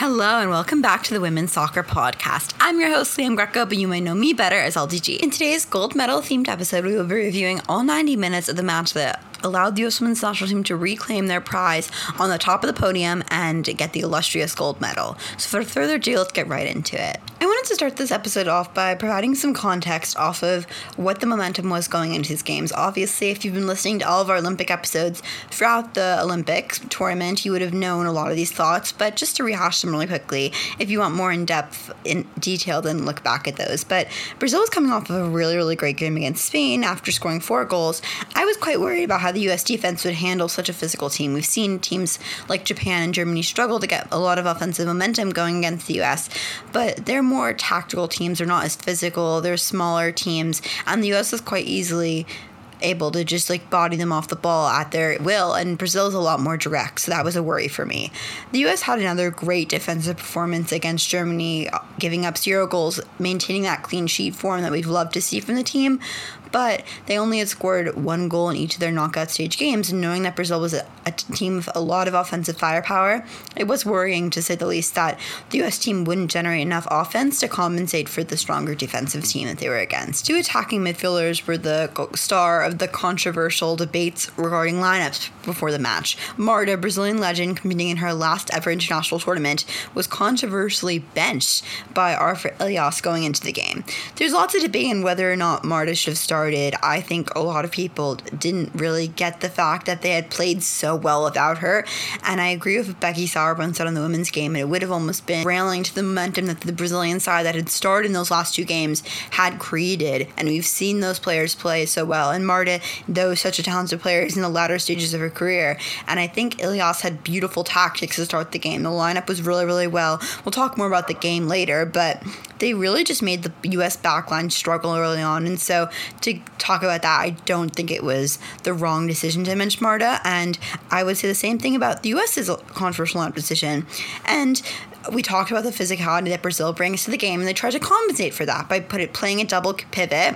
Hello and welcome back to the Women's Soccer Podcast. I'm your host, Liam Greco, but you may know me better as LDG. In today's gold medal themed episode, we will be reviewing all 90 minutes of the match that allowed the U.S. Women's National Team to reclaim their prize on the top of the podium and get the illustrious gold medal. So for further ado, let's get right into it. I wanted to start this episode off by providing some context off of what the momentum was going into these games. Obviously, if you've been listening to all of our Olympic episodes throughout the Olympics tournament, you would have known a lot of these thoughts, but just to rehash them really quickly, if you want more in-depth in detail, then look back at those. But Brazil was coming off of a really, really great game against Spain after scoring 4 goals. I was quite worried about how the U.S. defense would handle such a physical team. We've seen teams like Japan and Germany struggle to get a lot of offensive momentum going against the U.S., but they're more tactical teams. They're not as physical. They're smaller teams, and the U.S. is quite easily able to just body them off the ball at their will, and Brazil's a lot more direct, so that was a worry for me. The U.S. had another great defensive performance against Germany, giving up 0 goals, maintaining that clean sheet form that we'd love to see from the team, but they only had scored 1 goal in each of their knockout stage games, and knowing that Brazil was a team with a lot of offensive firepower, it was worrying, to say the least, that the U.S. team wouldn't generate enough offense to compensate for the stronger defensive team that they were against. 2 attacking midfielders were the star of the controversial debates regarding lineups before the match. Marta, Brazilian legend competing in her last ever international tournament, was controversially benched by Arthur Elias going into the game. There's lots of debate on whether or not Marta should have started. I think a lot of people didn't really get the fact that they had played so well without her, and I agree with what Becky Sauerbrunn said on the women's game, and it would have almost been railing to the momentum that the Brazilian side that had started in those last 2 games had created, and we've seen those players play so well, and Marta, though such a talented player, is in the latter stages of her career, and I think Elias had beautiful tactics to start the game. The lineup was really, really well. We'll talk more about the game later, but they really just made the U.S. backline struggle early on, and so to talk about that, I don't think it was the wrong decision to bench Marta, and I would say the same thing about the U.S.'s controversial lineup decision. And we talked about the physicality that Brazil brings to the game, and they tried to compensate for that by playing a double pivot.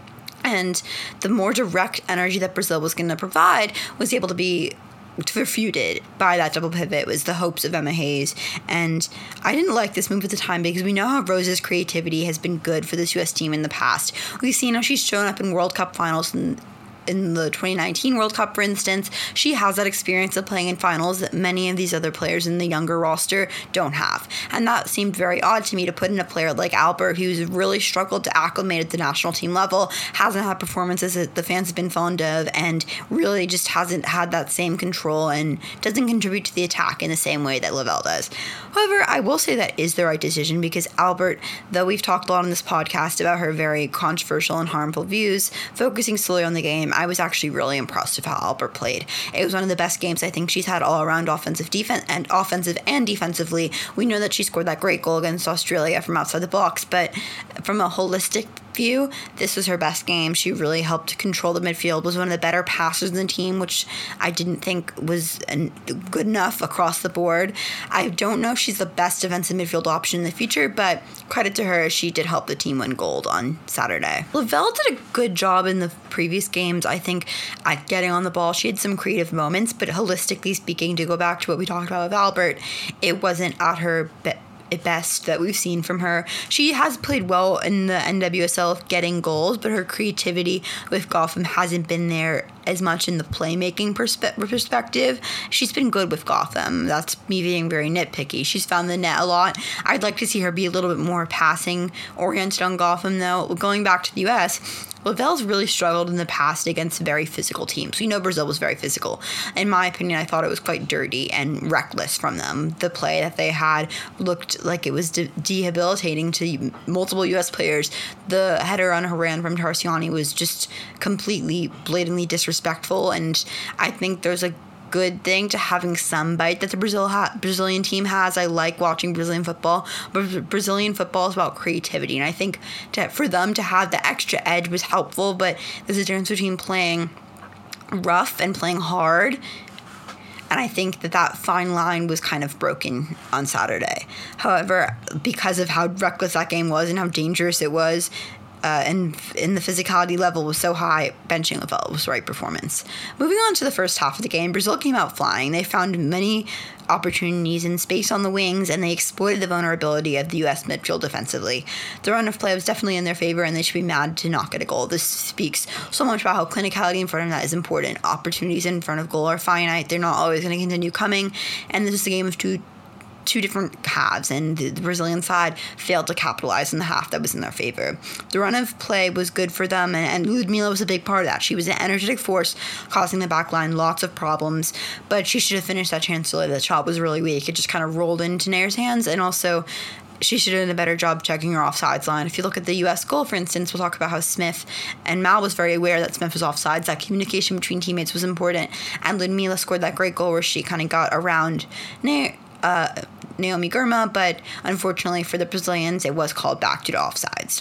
And the more direct energy that Brazil was going to provide was able to be refuted by that double pivot. Was the hopes of Emma Hayes, and I didn't like this move at the time because we know how Rose's creativity has been good for this U.S. team in the past. We've seen how she's shown up in World Cup finals in the 2019 World Cup, for instance. She has that experience of playing in finals that many of these other players in the younger roster don't have. And that seemed very odd to me, to put in a player like Albert, who's really struggled to acclimate at the national team level, hasn't had performances that the fans have been fond of, and really just hasn't had that same control and doesn't contribute to the attack in the same way that Lavelle does. However, I will say that is the right decision, because Albert, though we've talked a lot on this podcast about her very controversial and harmful views, focusing solely on the game, I was actually really impressed with how Albert played. It was one of the best games I think she's had all around, offensive and defensively. We know that she scored that great goal against Australia from outside the box, but from a holistic view, this was her best game. She really helped control the midfield, was one of the better passers in the team, which I didn't think was good enough across the board. I don't know if she's the best defensive midfield option in the future, but credit to her, she did help the team win gold on Saturday. Lavelle did a good job in the previous games, I think, at getting on the ball. She had some creative moments, but holistically speaking, to go back to what we talked about with Albert, it wasn't at her best that we've seen from her. She has played well in the NWSL getting goals, but her creativity with Gotham hasn't been there as much in the playmaking perspective. She's been good with Gotham. That's me being very nitpicky. She's found the net a lot. I'd like to see her be a little bit more passing oriented on Gotham, though. Going back to the U.S., Lavelle's really struggled in the past against very physical teams. We know Brazil was very physical. In my opinion, I thought it was quite dirty and reckless from them. The play that they had looked like it was debilitating to multiple U.S. players. The header on Haran from Tarsiani was just completely, blatantly disrespectful, and I think there's a good thing to having some bite that the Brazilian team has. I like watching Brazilian football, but Brazilian football is about creativity, and I think for them to have the extra edge was helpful, but there's a difference between playing rough and playing hard, and I think that fine line was kind of broken on Saturday. However, because of how reckless that game was and how dangerous it was, and the physicality level was so high, benching felt was the right performance. Moving on to the first half of the game, Brazil came out flying. They found many opportunities and space on the wings, and they exploited the vulnerability of the U.S. midfield defensively. The run of play was definitely in their favor, and they should be mad to not get a goal. This speaks so much about how clinicality in front of that is important. Opportunities in front of goal are finite. They're not always going to continue coming, and this is a game of two different halves, and the Brazilian side failed to capitalize in the half that was in their favor. The run of play was good for them, and Ludmila was a big part of that. She was an energetic force, causing the back line lots of problems, but she should have finished that chance early. The shot was really weak. It just kind of rolled into Nair's hands, and also she should have done a better job checking her offsides line. If you look at the U.S. goal, for instance, we'll talk about how Smith and Mal was very aware that Smith was offsides. That communication between teammates was important, and Ludmila scored that great goal where she kind of got around Naomi Girma, but unfortunately for the Brazilians, it was called back due to offsides.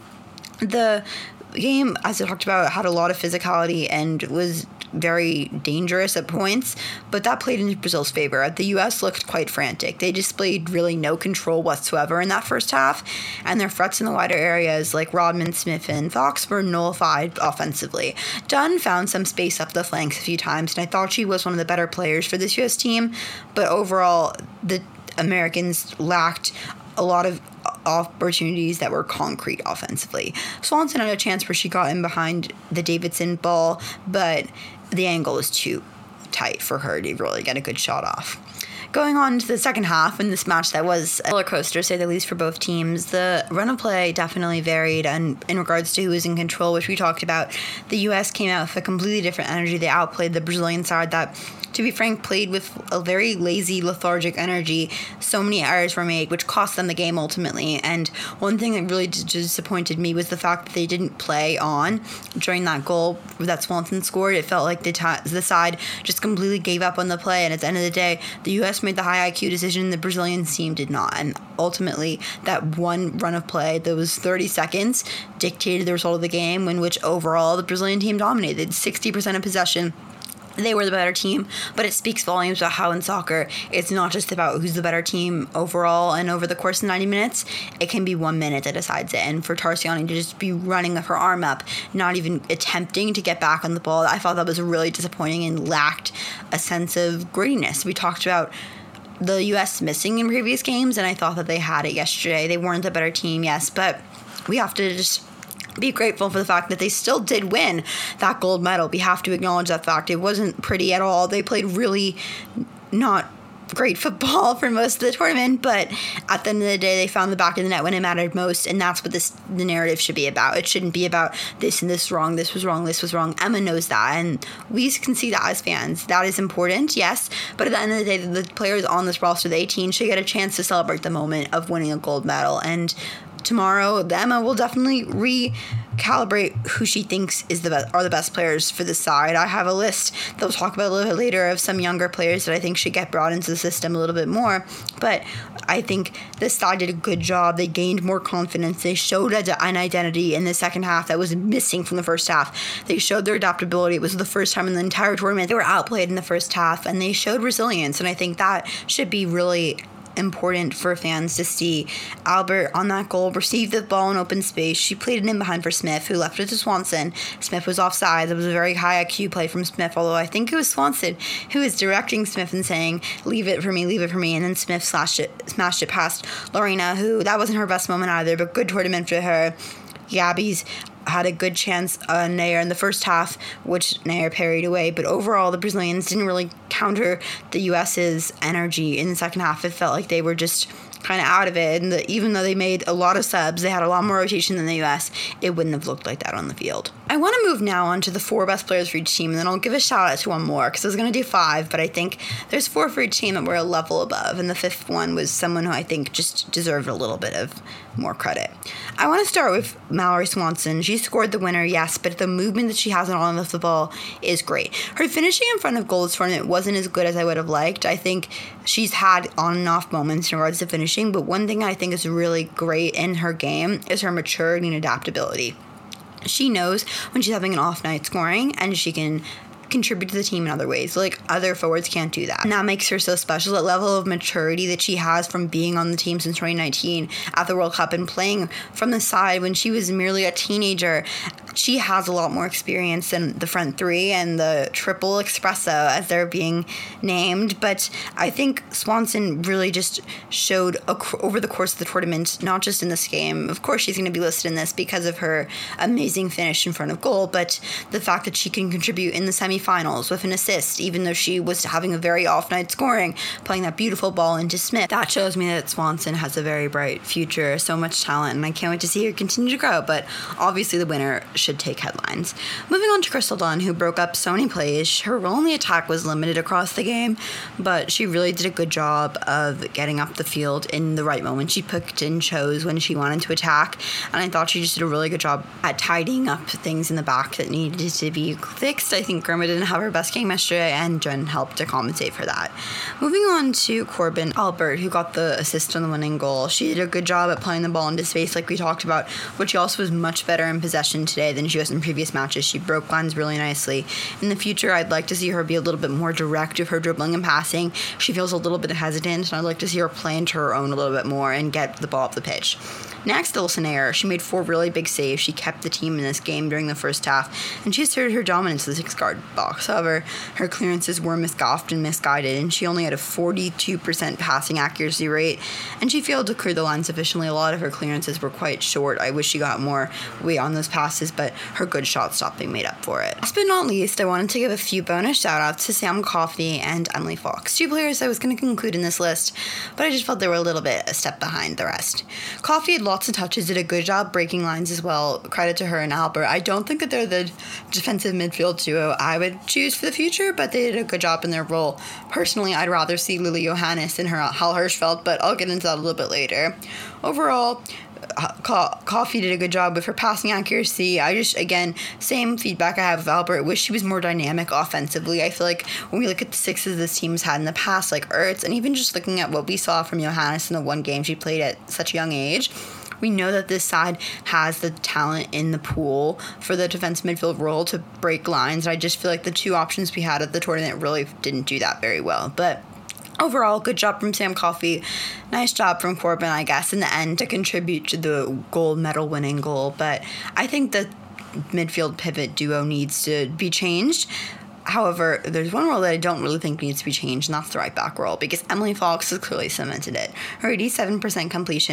The game, as I talked about, had a lot of physicality and was very dangerous at points, but that played into Brazil's favor. The U.S. looked quite frantic. They displayed really no control whatsoever in that first half, and their threats in the wider areas like Rodman, Smith, and Fox were nullified offensively. Dunn found some space up the flanks a few times, and I thought she was one of the better players for this U.S. team, but overall, the Americans lacked a lot of opportunities that were concrete offensively. Swanson had a chance where she got in behind the Davidson ball, but the angle was too tight for her to really get a good shot off. Going on to the second half, in this match that was a roller coaster, to say the least, for both teams, the run of play definitely varied, and in regards to who was in control, which we talked about, the U.S. came out with a completely different energy. They outplayed the Brazilian side that, to be frank, played with a very lazy, lethargic energy. So many errors were made, which cost them the game ultimately. And one thing that really disappointed me was the fact that they didn't play on during that goal that Swanson scored. It felt like the side just completely gave up on the play. And at the end of the day, the U.S. made the high IQ decision, the Brazilian team did not. And ultimately, that one run of play, those 30 seconds, dictated the result of the game, in which overall the Brazilian team dominated. 60% of possession. They were the better team, but it speaks volumes about how in soccer, it's not just about who's the better team overall and over the course of 90 minutes. It can be 1 minute that decides it. And for Tarsiani to just be running her arm up, not even attempting to get back on the ball, I thought that was really disappointing and lacked a sense of grittiness. We talked about the U.S. missing in previous games, and I thought that they had it yesterday. They weren't the better team, yes, but we have to just be grateful for the fact that they still did win that gold medal. We have to acknowledge that fact. It wasn't pretty at all. They played really not great football for most of the tournament, but at the end of the day, they found the back of the net when it mattered most, and that's what the narrative should be about. It shouldn't be about this and this wrong, this was wrong, this was wrong. Emma knows that, and we can see that as fans. That is important, yes, but at the end of the day, the players on this roster, the 18, should get a chance to celebrate the moment of winning a gold medal, and tomorrow, Emma will definitely recalibrate who she thinks are the best players for the side. I have a list that we'll talk about a little bit later of some younger players that I think should get brought into the system a little bit more. But I think this side did a good job. They gained more confidence. They showed an identity in the second half that was missing from the first half. They showed their adaptability. It was the first time in the entire tournament they were outplayed in the first half, and they showed resilience. And I think that should be really important for fans to see. Albert, on that goal, received the ball in open space. She played it in behind for Smith, who left it to Swanson. Smith was offside. It was a very high IQ play from Smith, although I think it was Swanson who was directing Smith and saying, leave it for me, and then Smith smashed it past Lorena, who, that wasn't her best moment either, but good tournament for her. Gabby's had a good chance on Nair in the first half, which Nair parried away, but overall the Brazilians didn't really counter the U.S.'s energy in the second half. It felt like they were just kind of out of it, and even though they made a lot of subs, they had a lot more rotation than the U.S., it wouldn't have looked like that on the field. I want to move now on to the 4 best players for each team, and then I'll give a shout out to one more, because I was going to do 5, but I think there's 4 for each team that were a level above, and the 5th one was someone who I think just deserved a little bit of more credit. I want to start with Mallory Swanson. She scored the winner, yes, but the movement that she has on the ball is great. Her finishing in front of goal this tournament wasn't as good as I would have liked. I think she's had on and off moments in regards to finishing, but one thing I think is really great in her game is her maturity and adaptability. She knows when she's having an off night scoring, and she can contribute to the team in other ways. Like, other forwards can't do that. And that makes her so special. That level of maturity that she has from being on the team since 2019 at the World Cup and playing from the side when she was merely a teenager. She has a lot more experience than the front three and the triple espresso, as they're being named. But I think Swanson really just showed over the course of the tournament, not just in this game. Of course, she's going to be listed in this because of her amazing finish in front of goal, but the fact that she can contribute in the semifinals with an assist, even though she was having a very off night scoring, playing that beautiful ball into Smith. That shows me that Swanson has a very bright future, so much talent, and I can't wait to see her continue to grow. But obviously the winner should take headlines. Moving on to Crystal Dunn, who broke up so many plays. Her role in the attack was limited across the game, but she really did a good job of getting up the field in the right moment. She picked and chose when she wanted to attack, and I thought she just did a really good job at tidying up things in the back that needed to be fixed. I think Girma didn't have her best game yesterday, and Jen helped to compensate for that. Moving on to Corbin Albert, who got the assist on the winning goal. She did a good job at playing the ball into space like we talked about, but she also was much better in possession today than she was in previous matches. She broke lines really nicely. In the future, I'd like to see her be a little bit more direct with her dribbling and passing. She feels a little bit hesitant, and I'd like to see her play into her own a little bit more and get the ball up the pitch. Next, Ilse Nair. She made 4 really big saves. She kept the team in this game during the first half, and she asserted her dominance in the 6-yard box. However, her clearances were misguided and misguided, and she only had a 42% passing accuracy rate, and she failed to clear the line sufficiently. A lot of her clearances were quite short. I wish she got more weight on those passes, but her good shot stopping made up for it. Last but not least, I wanted to give a few bonus shout-outs to Sam Coffey and Emily Fox, 2 players I was going to include in this list, but I just felt they were a little bit a step behind the rest. Coffey had lots of touches, did a good job breaking lines as well. Credit to her and Albert. I don't think that they're the defensive midfield duo I would choose for the future, but they did a good job in their role. Personally, I'd rather see Lily Johannes than Hal Hirschfeld, but I'll get into that a little bit later. Overall, Coffey did a good job with her passing accuracy. Again, same feedback I have of Albert. Wish she was more dynamic offensively. I feel like when we look at the 6s this team's had in the past, like Ertz, and even just looking at what we saw from Johannes in the one game she played at such a young age, we know that this side has the talent in the pool for the defense midfield role to break lines. I just feel like the 2 options we had at the tournament really didn't do that very well. But overall, good job from Sam Coffey. Nice job from Corbin, I guess, in the end to contribute to the gold medal winning goal. But I think the midfield pivot duo needs to be changed. However, there's one role that I don't really think needs to be changed, and that's the right back role, because Emily Fox has clearly cemented it. Her 87%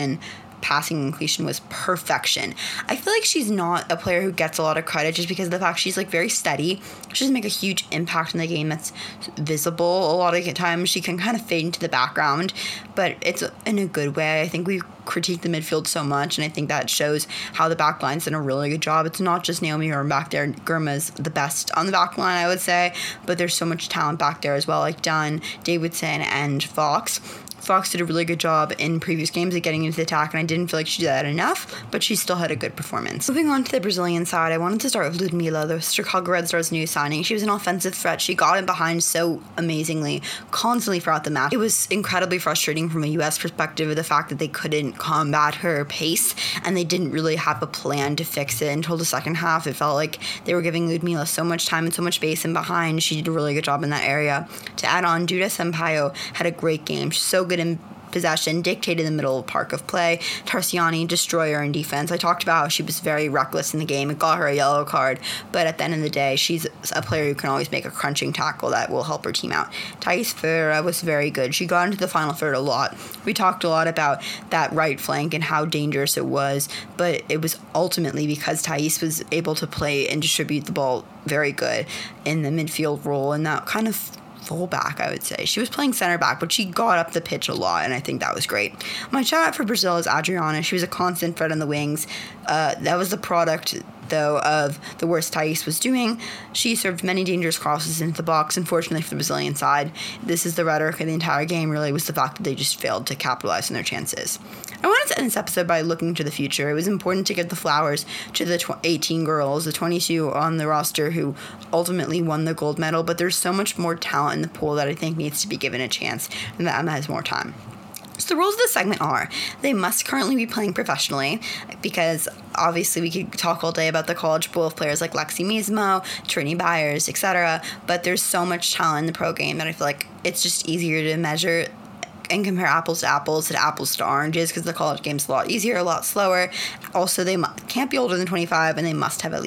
passing completion was perfection. I feel like she's not a player who gets a lot of credit just because of the fact she's like very steady. She doesn't make a huge impact in the game that's visible. A lot of times she can kind of fade into the background, but it's in a good way. I think we critique the midfield so much, and I think that shows how the back line's done a really good job. It's not just Naomi Girma back there. Girma's the best on the back line, I would say, but there's so much talent back there as well, like Dunn, Davidson, and Fox. Fox did a really good job in previous games of getting into the attack, and I didn't feel like she did that enough, but she still had a good performance. Moving on to the Brazilian side, I wanted to start with Ludmila, the Chicago Red Stars' new signing. She was an offensive threat. She got in behind so amazingly, constantly throughout the match. It was incredibly frustrating from a U.S. perspective of the fact that they couldn't combat her pace, and they didn't really have a plan to fix it until the second half. It felt like they were giving Ludmila so much time and so much space in behind. She did a really good job in that area. To add on, Duda Sampaio had a great game. She's so good in possession, dictated the middle park of play. Tarsiani, destroyer in defense. I talked about how she was very reckless in the game. It got her a yellow card, but at the end of the day, she's a player who can always make a crunching tackle that will help her team out. Thais Ferreira was very good. She got into the final third a lot. We talked a lot about that right flank and how dangerous it was, but it was ultimately because Thais was able to play and distribute the ball very good in the midfield role, and that kind of fullback, I would say. She was playing center back, but she got up the pitch a lot, and I think that was great. My shout out for Brazil is Adriana. She was a constant threat on the wings. That was the product, though, of the worst Thais was doing. She served many dangerous crosses into the box. Unfortunately for the Brazilian side, this is the rhetoric of the entire game, really, was the fact that they just failed to capitalize on their chances. I wanted to end this episode by looking to the future. It was important to give the flowers to the 18 girls, the 22 on the roster who ultimately won the gold medal, but there's so much more talent in the pool that I think needs to be given a chance and that Emma has more time. So the rules of this segment are, they must currently be playing professionally, because obviously we could talk all day about the college pool of players like Lexi Mismo, Trini Byers, etc. But there's so much talent in the pro game that I feel like it's just easier to measure and compare apples to oranges, because the college game's a lot easier, a lot slower. Also, they can't be older than 25, and they must have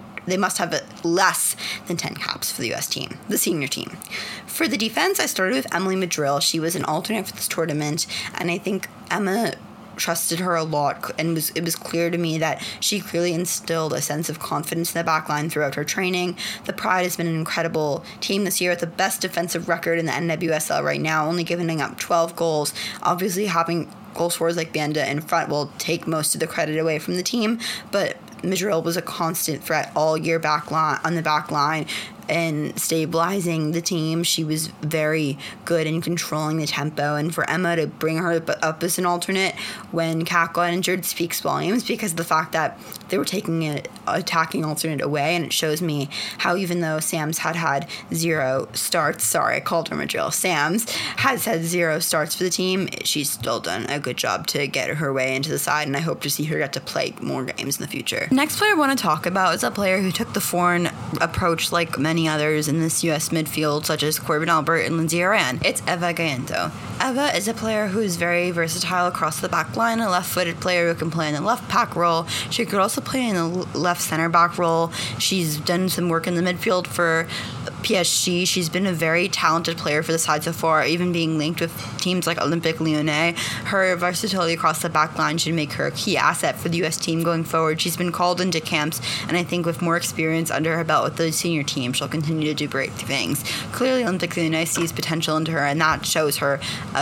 less than 10 caps for the U.S. team, the senior team. For the defense, I started with Emily Madrill. She was an alternate for this tournament, and I think Emma trusted her a lot, and it was clear to me that she clearly instilled a sense of confidence in the back line throughout her training. The Pride has been an incredible team this year with the best defensive record in the NWSL right now, only giving up 12 goals. Obviously, having goal scorers like Banda in front will take most of the credit away from the team, but Madrill was a constant threat all year on the back line and stabilizing the team. She was very good in controlling the tempo, and for Emma to bring her up as an alternate when Kat got injured speaks volumes, because of the fact that they were taking an attacking alternate away, and it shows me how even though Sam's had 0 starts, sorry, I called her Madrill, Sam's has had 0 starts for the team, she's still done a good job to get her way into the side, and I hope to see her get to play more games in the future. Next player I want to talk about is a player who took the foreign approach like many others in this U.S. midfield, such as Corbin Albert and Lindsay Aran. It's Eva Gallento. Eva is a player who is very versatile across the back line, a left-footed player who can play in the left back role. She could also play in the left center back role. She's done some work in the midfield for PSG. She's been a very talented player for the side so far, even being linked with teams like Olympique Lyonnais. Her versatility across the back line should make her a key asset for the U.S. team going forward. She's been called into camps, and I think with more experience under her belt with the senior team, she'll continue to do great things. Clearly, Olympique Lyonnais sees potential into her, and that shows her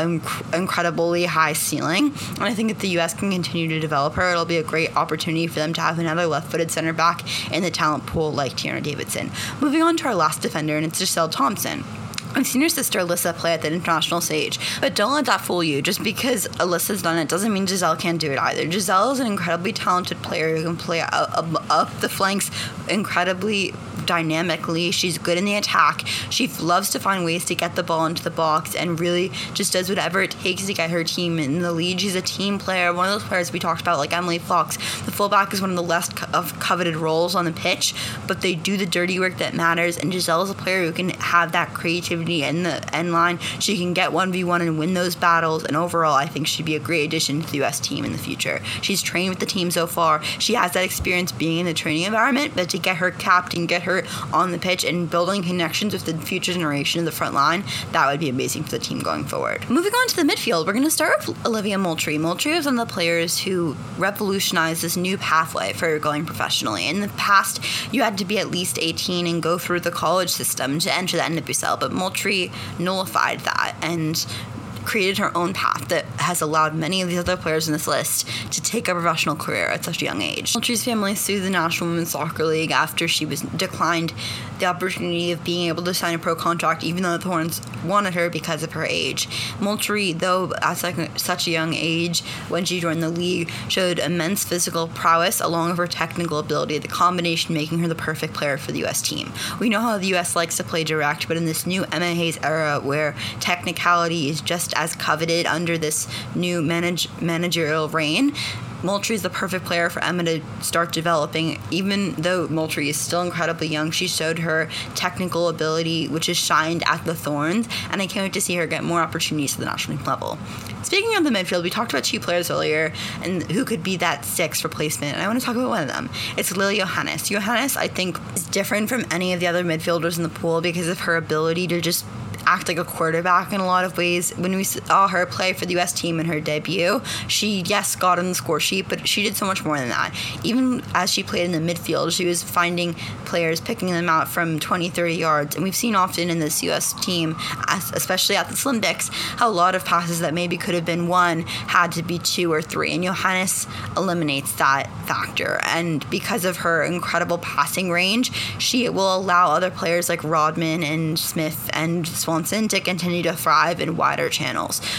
incredibly high ceiling. And I think if the U.S. can continue to develop her, it'll be a great opportunity for them to have another left-footed center back in the talent pool like Tiana Davidson. Moving on to our last defender, and it's Giselle Thompson. I've seen her sister Alyssa play at the international stage, but don't let that fool you. Just because Alyssa's done it doesn't mean Giselle can't do it either. Giselle is an incredibly talented player who can play up the flanks incredibly dynamically. She's good in the attack. She loves to find ways to get the ball into the box and really just does whatever it takes to get her team in the lead. She's a team player, one of those players we talked about like Emily Fox. The fullback is one of the less coveted roles on the pitch, but they do the dirty work that matters, and Giselle is a player who can have that creativity in the end line. She can get 1v1 and win those battles, and overall I think she'd be a great addition to the U.S. team in the future. She's trained with the team so far. She has that experience being in the training environment, but to get her capped and get her on the pitch and building connections with the future generation of the front line, that would be amazing for the team going forward. Moving on to the midfield, we're going to start with Olivia Moultrie. Moultrie is one of the players who revolutionized this new pathway for going professionally. In the past, you had to be at least 18 and go through the college system to enter the NWSL, but Moultrie nullified that and created her own path that has allowed many of these other players in this list to take a professional career at such a young age. Moultrie's family sued the National Women's Soccer League after she was declined the opportunity of being able to sign a pro contract, even though the Thorns wanted her because of her age. Moultrie, though at such a young age when she joined the league, showed immense physical prowess along with her technical ability, the combination making her the perfect player for the U.S. team. We know how the U.S. likes to play direct, but in this new Emma Hayes era where technicality is just as coveted under this new managerial reign, Moultrie is the perfect player for Emma to start developing. Even though Moultrie is still incredibly young, she showed her technical ability, which is shined at the Thorns, and I can't wait to see her get more opportunities at the national league level. Speaking of the midfield, we talked about two players earlier and who could be that sixth replacement, and I want to talk about one of them. It's Lily Johannes. Johannes, I think, is different from any of the other midfielders in the pool because of her ability to just act like a quarterback in a lot of ways. When we saw her play for the U.S. team in her debut, she, yes, got on the score sheet, but she did so much more than that. Even as she played in the midfield, she was finding players, picking them out from 20, 30 yards, and we've seen often in this U.S. team, especially at the Olympics, how a lot of passes that maybe could have been one had to be 2 or 3, and Johannes eliminates that factor, and because of her incredible passing range, she will allow other players like Rodman and Smith and Swanson to continue to thrive in wider channels.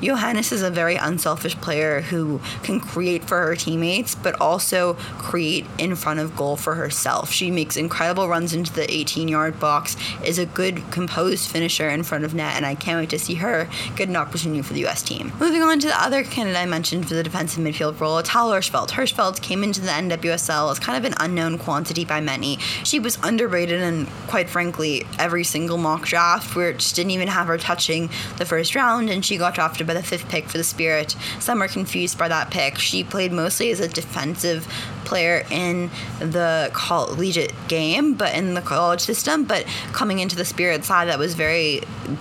Johannes is a very unselfish player who can create for her teammates, but also create in front of goal for herself. She makes incredible runs into the 18-yard box, is a good composed finisher in front of net, and I can't wait to see her get an opportunity for the U.S. team. Moving on to the other candidate I mentioned for the defensive midfield role, Tal Hirschfeld. Hirschfeld came into the NWSL as kind of an unknown quantity by many. She was underrated in, quite frankly, every single mock draft, where it just didn't even have her touching the first round, and she got drafted by the 5th pick for the Spirit. Some are confused by that pick. She played mostly as a defensive player in the collegiate game, but in the college system, but coming into the Spirit side that was very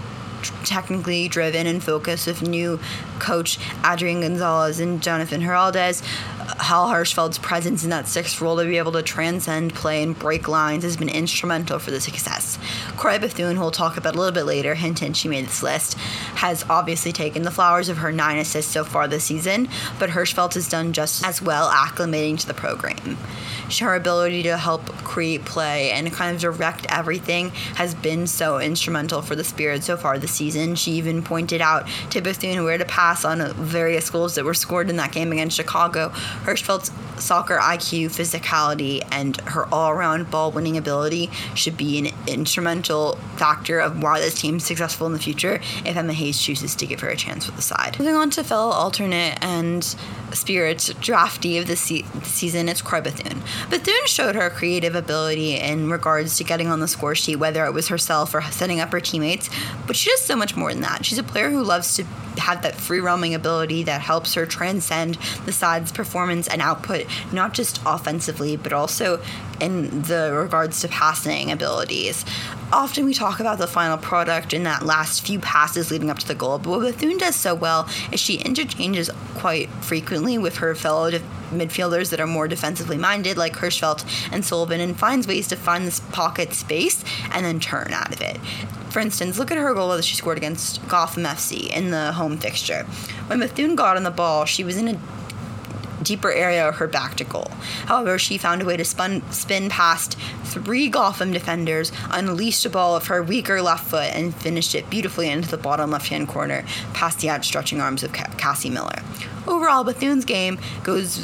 technically driven and focused with new coach Adrian Gonzalez and Jonathan Heraldez. Hal Hirschfeld's presence in that 6th role to be able to transcend play and break lines has been instrumental for the success. Corey Bethune, who we'll talk about a little bit later, hint, she made this list, has obviously taken the flowers of her 9 assists so far this season, but Hirschfeld has done just as well acclimating to the program. Her ability to help create play and kind of direct everything has been so instrumental for the Spirit so far this season. She even pointed out to Bethune where to pass on various goals that were scored in that game against Chicago. Hirschfeld's soccer IQ, physicality, and her all-around ball-winning ability should be an instrumental factor of why this team's successful in the future if Emma Hayes chooses to give her a chance with the side. Moving on to fellow alternate and Spirit draftee of the season, it's Corey Bethune. Bethune showed her creative ability in regards to getting on the score sheet, whether it was herself or setting up her teammates, but she does so much more than that. She's a player who loves to have that free roaming ability that helps her transcend the side's performance and output, not just offensively, but also in the regards to passing abilities. Often we talk about the final product in that last few passes leading up to the goal, but what Bethune does so well is she interchanges quite frequently with her fellow midfielders that are more defensively minded, like Hirschfeld and Sullivan, and finds ways to find this pocket space and then turn out of it. For instance, look at her goal that she scored against Gotham FC in the home fixture. When Bethune got on the ball, she was in a deeper area of her back to goal. However, she found a way to spin past 3 Gotham defenders, unleashed a ball of her weaker left foot, and finished it beautifully into the bottom left-hand corner past the outstretching arms of Cassie Miller. Overall, Bethune's game goes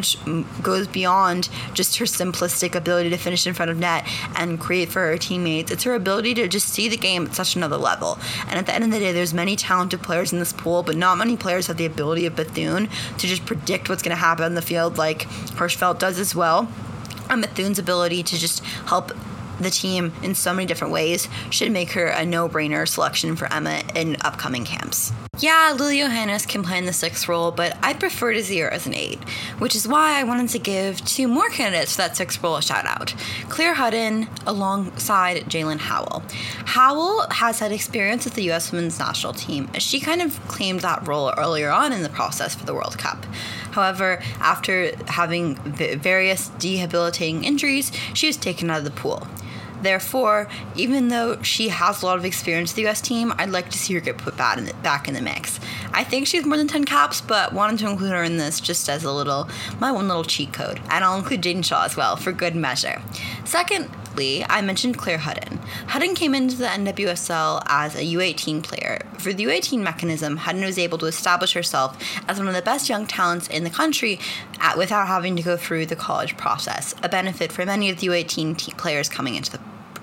beyond just her simplistic ability to finish in front of net and create for her teammates. It's her ability to just see the game at such another level. And at the end of the day, there's many talented players in this pool, but not many players have the ability of Bethune to just predict what's going to happen in the field like Hirschfeld does as well. And Bethune's ability to just help the team in so many different ways should make her a no-brainer selection for Emma in upcoming camps. Yeah, Lily Johannes can play in the 6th role, but I'd prefer to see her as an 8, which is why I wanted to give 2 more candidates for that 6th role a shout out. Claire Hudden alongside Jalen Howell. Howell has had experience with the U.S. women's national team, as she kind of claimed that role earlier on in the process for the World Cup. However, after having various debilitating injuries, she was taken out of the pool. Therefore, even though she has a lot of experience with the U.S. team, I'd like to see her get put back in the mix. I think she has more than 10 caps, but wanted to include her in this just as my one little cheat code. And I'll include Jaden Shaw as well, for good measure. Secondly, I mentioned Claire Hudden. Hudden came into the NWSL as a U18 player. For the U18 mechanism, Hudden was able to establish herself as one of the best young talents in the country without having to go through the college process, a benefit for many of the U18 players coming into the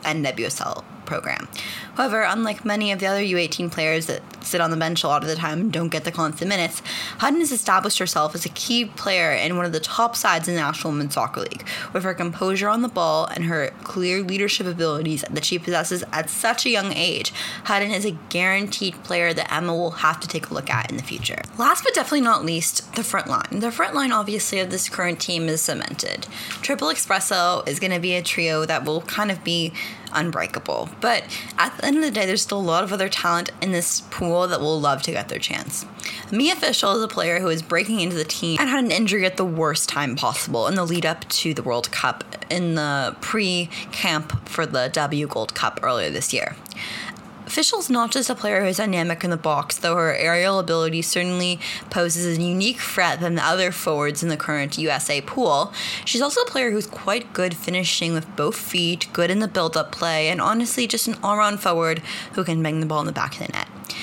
NWSL program. However, unlike many of the other U18 players that sit on the bench a lot of the time and don't get the constant minutes, Hudden has established herself as a key player in one of the top sides in the National Women's Soccer League. With her composure on the ball and her clear leadership abilities that she possesses at such a young age, Hudden is a guaranteed player that Emma will have to take a look at in the future. Last but definitely not least, the front line. The front line, obviously, of this current team is cemented. Triple Espresso is going to be a trio that will kind of be unbreakable. But at the end of the day, there's still a lot of other talent in this pool that will love to get their chance. Mia Fishel is a player who is breaking into the team and had an injury at the worst time possible in the lead up to the World Cup in the pre-camp for the W Gold Cup earlier this year. Fishel's not just a player who is dynamic in the box, though her aerial ability certainly poses a unique threat than the other forwards in the current USA pool. She's also a player who's quite good finishing with both feet, good in the build-up play, and honestly just an all-round forward who can bang the ball in the back of the net.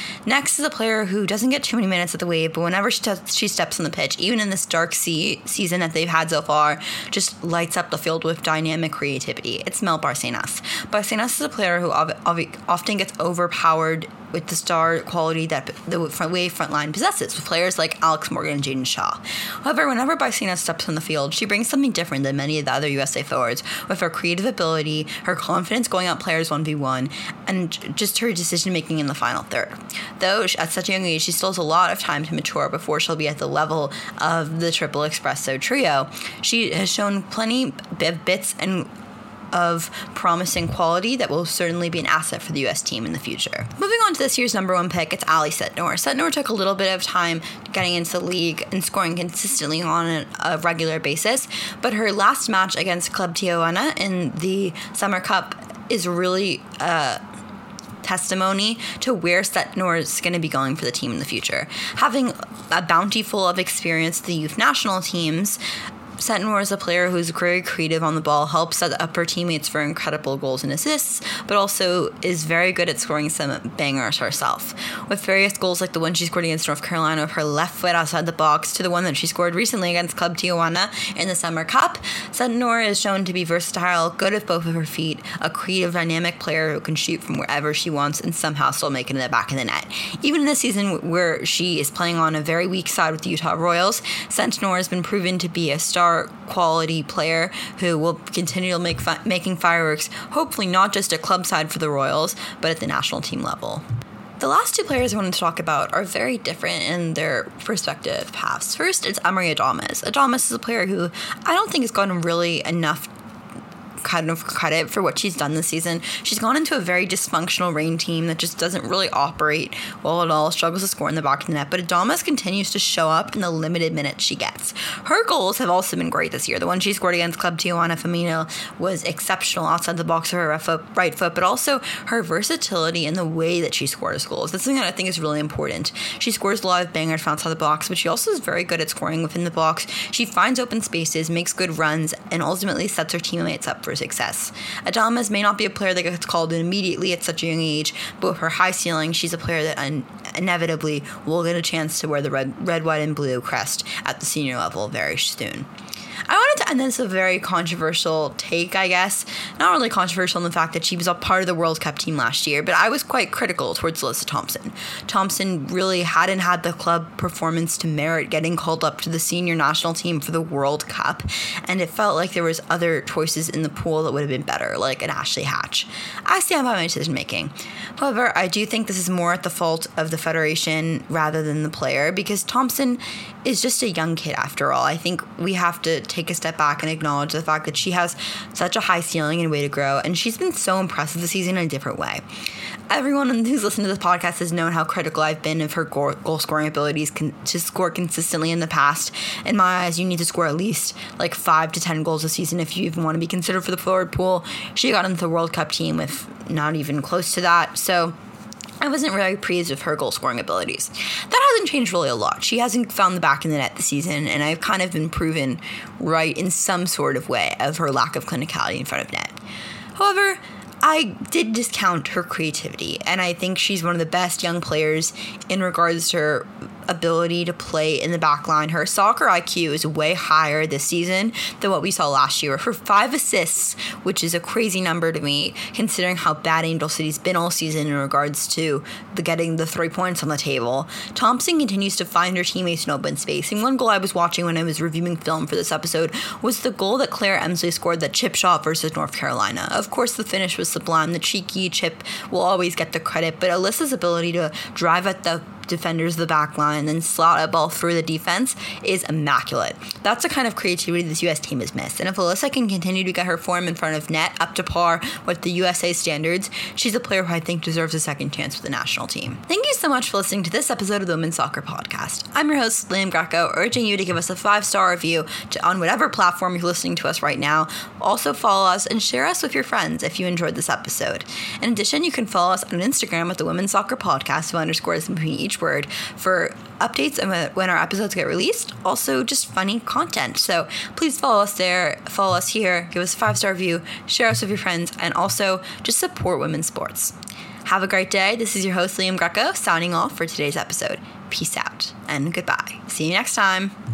Next is a player who doesn't get too many minutes at the Wave, but whenever she steps on the pitch, even in this dark season that they've had so far, just lights up the field with dynamic creativity. It's Mel Bárcenas. Bárcenas is a player who often gets overpowered with the star quality that the Wave front line possesses, with players like Alex Morgan and Jaden Shaw. However, whenever Bárcenas steps on the field, she brings something different than many of the other USA forwards, with her creative ability, her confidence going out players 1v1, and just her decision-making in the final third. Though at such a young age, she still has a lot of time to mature before she'll be at the level of the Triple Espresso trio. She has shown plenty of bits and of promising quality that will certainly be an asset for the U.S. team in the future. Moving on to this year's number one pick, it's Ally Sednor. Sednor took a little bit of time getting into the league and scoring consistently on a regular basis, but her last match against Club Tijuana in the Summer Cup is really testimony to where Sednor is going to be going for the team in the future. Having a bounty full of experience with the youth national teams, Sednor is a player who's very creative on the ball, helps set up her teammates for incredible goals and assists, but also is very good at scoring some bangers herself. With various goals like the one she scored against North Carolina with her left foot outside the box to the one that she scored recently against Club Tijuana in the Summer Cup, Sednor is shown to be versatile, good with both of her feet, a creative, dynamic player who can shoot from wherever she wants and somehow still make it in the back of the net. Even in this season where she is playing on a very weak side with the Utah Royals, Sednor has been proven to be a star quality player who will continue to making fireworks, hopefully not just at club side for the Royals, but at the national team level. The last two players I want to talk about are very different in their respective paths. First, it's Emery Adames. Adames is a player who I don't think has gotten really enough kind of credit for what she's done this season. She's gone into a very dysfunctional Reign team that just doesn't really operate well at all, struggles to score in the back of the net, but Adames continues to show up in the limited minutes she gets. Her goals have also been great this year. The one she scored against Club Tijuana Femenino was exceptional outside the box of her right foot, but also her versatility in the way that she scores goals. That's something that I think is really important. She scores a lot of bangers from outside the box, but she also is very good at scoring within the box. She finds open spaces, makes good runs, and ultimately sets her teammates up for success. Adames may not be a player that gets called in immediately at such a young age, but with her high ceiling, she's a player that inevitably will get a chance to wear the red, white, and blue crest at the senior level very soon. I wanted to end this with a very controversial take, I guess. Not really controversial in the fact that she was a part of the World Cup team last year, but I was quite critical towards Alyssa Thompson. Thompson really hadn't had the club performance to merit getting called up to the senior national team for the World Cup, and it felt like there was other choices in the pool that would have been better, like an Ashley Hatch. I stand by my decision making. However, I do think this is more at the fault of the federation rather than the player, because Thompson is just a young kid after all. I think we have to take a step back and acknowledge the fact that she has such a high ceiling and way to grow, and she's been so impressive this season in a different way. Everyone who's listened to this podcast has known how critical I've been of her goal scoring abilities to score consistently in the past. In my eyes, you need to score at least like 5 to 10 goals a season if you even want to be considered for the forward pool. She got into the World Cup team with not even close to that, so I wasn't really pleased with her goal-scoring abilities. That hasn't changed really a lot. She hasn't found the back of the net this season, and I've kind of been proven right in some sort of way of her lack of clinicality in front of net. However, I did discount her creativity, and I think she's one of the best young players in regards to her ability to play in the back line. Her soccer IQ is way higher this season than what we saw last year. For 5 assists, which is a crazy number to me, considering how bad Angel City's been all season in regards to getting the 3 points on the table, Thompson continues to find her teammates in open space. And one goal I was watching when I was reviewing film for this episode was the goal that Claire Emsley scored, that chip shot versus North Carolina. Of course, the finish was sublime. The cheeky chip will always get the credit, but Alyssa's ability to drive at the defenders of the back line and then slot a ball through the defense is immaculate. That's the kind of creativity this U.S. team has missed. And if Alyssa can continue to get her form in front of net up to par with the USA standards, she's a player who I think deserves a second chance with the national team. Thank you so much for listening to this episode of the Women's Soccer Podcast. I'm your host, Liam Greco, urging you to give us a 5-star review on whatever platform you're listening to us right now. Also follow us and share us with your friends if you enjoyed this episode. In addition, you can follow us on Instagram at the Women's Soccer Podcast with underscores in between each word for updates and when our episodes get released. Also, just funny content. So please follow us there, follow us here, give us a 5-star review, share us with your friends, and also just support women's sports. Have a great day. This is your host, Liam Greco, signing off for today's episode. Peace out and goodbye. See you next time.